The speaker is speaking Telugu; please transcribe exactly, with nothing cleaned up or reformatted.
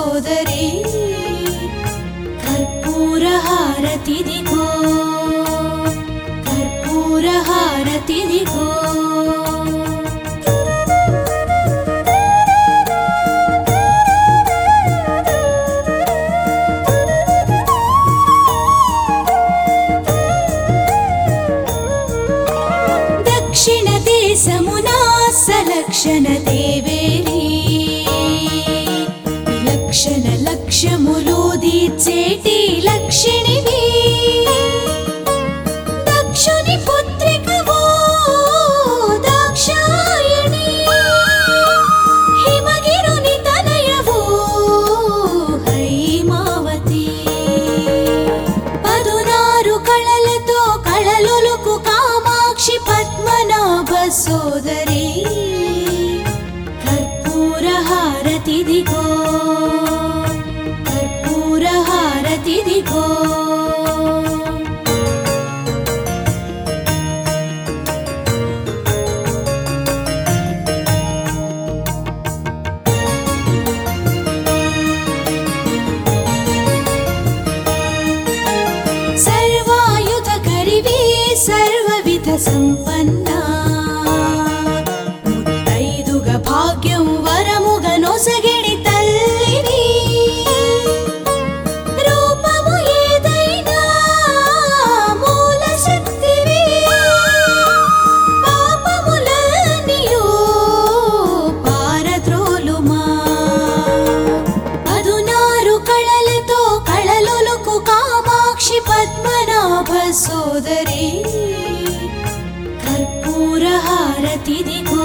సోదరి కర్పూర హారతిదిగో కర్పూర హారతిదిగో దక్షిణ దేశమునా సలక్షణ దేవేరి విలక్షణ లక్ష్యములు దీర్చేటి లక్షిణివి దక్షుని పుత్రికవో దాక్షాయణి హిమగిరుని తనయవో హైమావతి పదునారు కళలతో కళలొలుకు కామాక్షి పద్మనాభ సోదరి కర్పూర హారతిదిగో కర్పూర హారతిదిగో సర్వాయుధ కరివే సర్వవిధ సంపన్నా ముత్తైదుగ భాగ్యం వరముగ నొసగిడి తల్లివి రూపము ఏదైనా మూల శక్తివి పాపములన్నీయు పారద్రోలుమా పదునారు కళలతో కళలొలుకు కామాక్షి పద్మనాభ సోదరి కర్పూర హారతిదిగో